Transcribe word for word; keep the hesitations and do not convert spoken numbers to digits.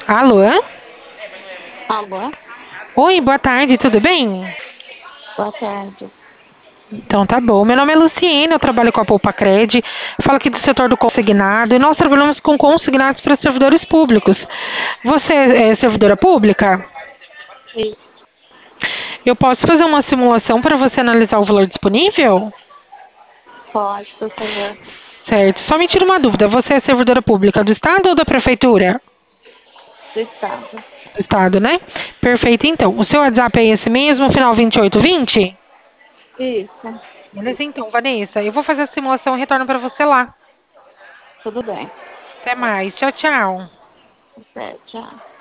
Alô? Alô, Oi, boa tarde, tudo bem? boa tarde. Então tá bom. Meu nome é Luciene, eu trabalho com a Poupa Cred, falo aqui do setor do consignado e nós trabalhamos com consignados para servidores públicos. Você é servidora pública? Isso, Eu posso fazer uma simulação para você analisar o valor disponível? pode, por favor. Certo. Só me tira uma dúvida, você é servidora pública do estado ou da prefeitura? Do Estado. Do estado, né? Perfeito, então. O seu WhatsApp é esse mesmo, final vinte e oito vinte? Isso, Beleza, então, Vanessa, eu vou fazer a simulação e retorno para você lá. tudo bem. Até mais. Tchau, tchau. Até, tchau.